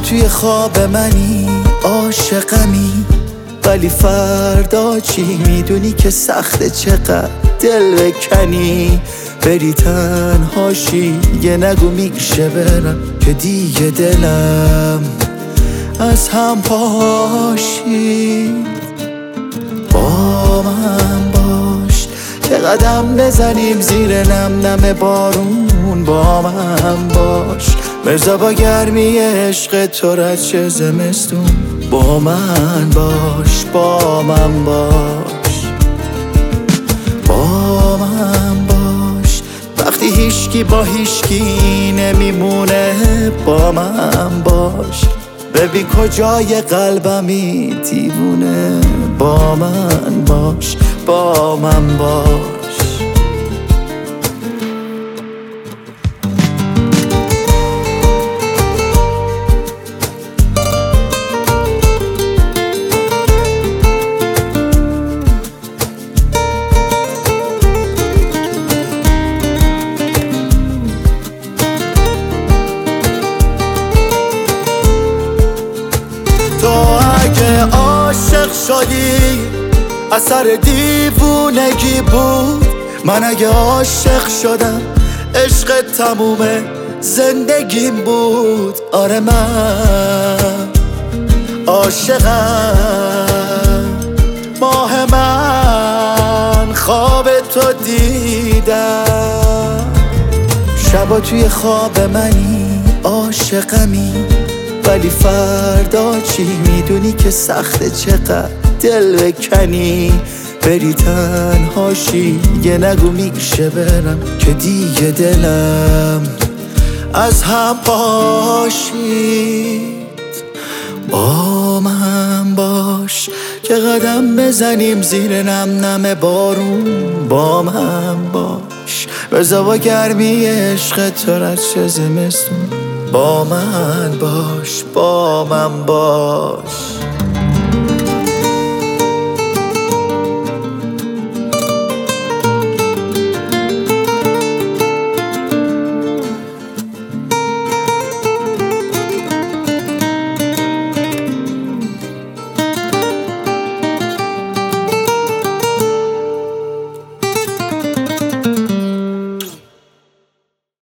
توی خواب منی، عاشقمی، ولی فردا چی؟ میدونی که سخته چقدر دل بکنی، بری تنهاشی. یه نگو میشه برم که دیگه دلم از هم پاشی. با من باش که قدم بزنیم زیر نم نم بارون. با من باش مرزا با گرمی عشق تو رد چه زمستون. با من باش، با من باش، با من باش وقتی هیچکی با هیچکی نمیمونه. با من باش ببین کجای قلبمی دیوونه. با من باش، با من باش. تو اگه عاشق شدی اثر دیوونگی بود، من اگه عاشق شدم عشق تموم زندگیم بود. آره من عاشقم، ماه من خواب تو دیدم. شبا توی خواب منی، عاشقمی، ولی فردا چی؟ میدونی که سخته چقدر دل بکنی، بری تنهاشی. یه نگو میشه برم که دیگه دلم از هم پاشید. با من باش که قدم بزنیم زیر نم نم بارون. با من باش بزا با گرمی عشق تو رد چه زمستون. با من باش، با من باش.